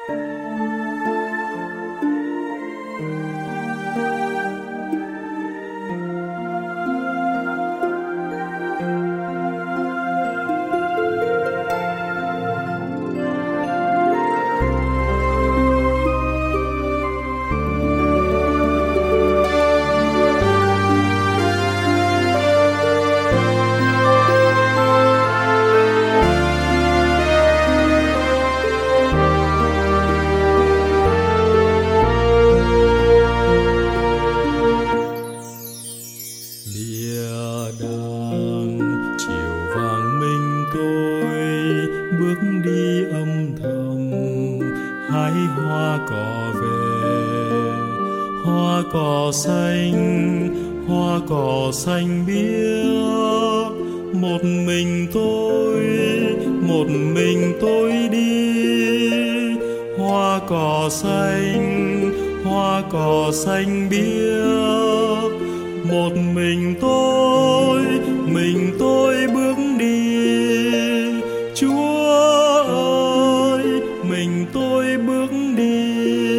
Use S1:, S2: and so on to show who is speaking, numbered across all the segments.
S1: Hoa cỏ xanh biếc, một mình tôi đi. Hoa cỏ xanh biếc, một mình tôi bước đi. Chúa ơi, mình tôi bước đi.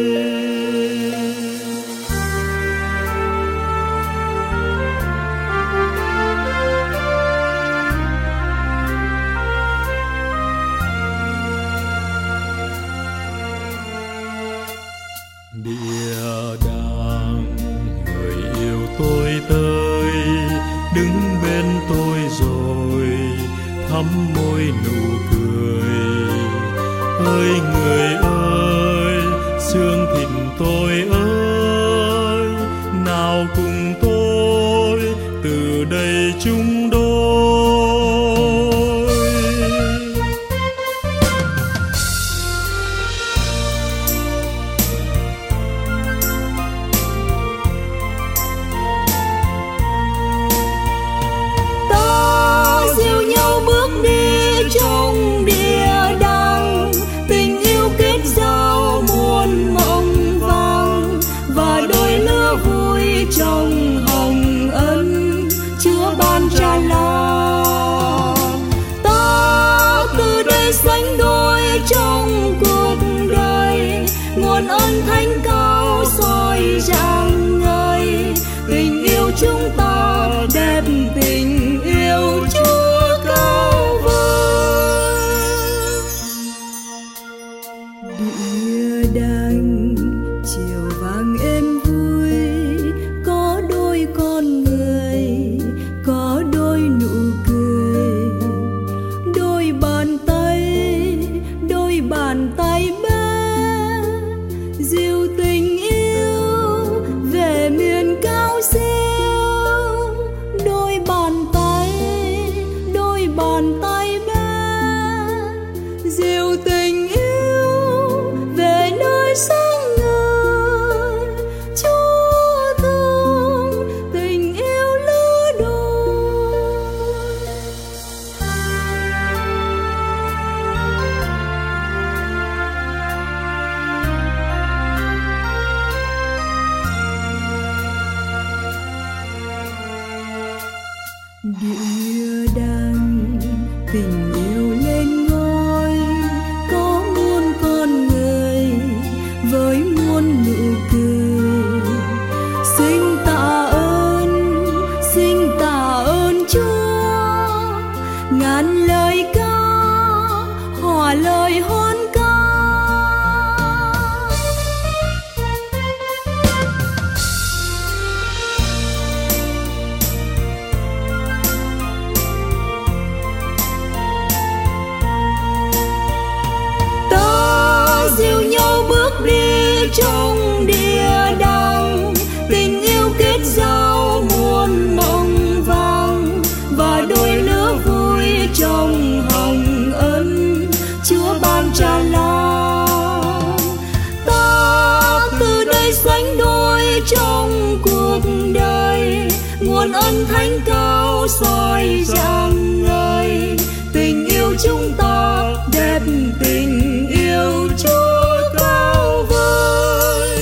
S1: Địa đàng, người yêu tôi tới, đứng bên tôi rồi thắm môi nụ cười. Ơi người ơi, xương thịt tôi ơi, nào cùng tôi từ đây chung đôi.
S2: Trong địa đàng, tình yêu kết giao muôn mộng vàng, và đôi lứa vui trong hồng ân Chúa ban tràn lan. Ta từ đây sánh đôi trong cuộc đời, nguồn ân thánh cao soi rạng ngời. Tình yêu chúng ta đẹp, tình yêu Chúa cao vời. Địa đàng, chiều vàng êm vui, có đôi con người, có đôi nụ cười, đôi bàn tay bé dịu tình yêu về miền cao siêu. Đôi bàn tay bé dịu tình yêu về nơi sáng ngời. Chúa thương tình yêu lứa đôi. Địa đàng, tình yêu lên ngôi, có muôn con người với muôn nụ cười. Xin tạ ơn Chúa, ngàn lời ca hòa lời hoan ca. Dìu nhau bước đi trong địa đàng, tình yêu kết giao muôn mộng vàng, và đôi lứa vui trong hồng ân Chúa ban tràn lan. Ta từ đây sánh đôi trong cuộc đời, nguồn ân thánh cao soi rạng ngời. Tình yêu chúng ta đẹp, tình yêu Chúa cao vời.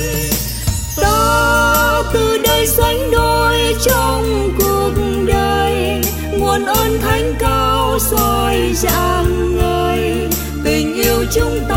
S2: Ta từ đây sánh đôi trong cuộc đời, nguồn ân thánh cao soi rạng ngời. Tình yêu chúng ta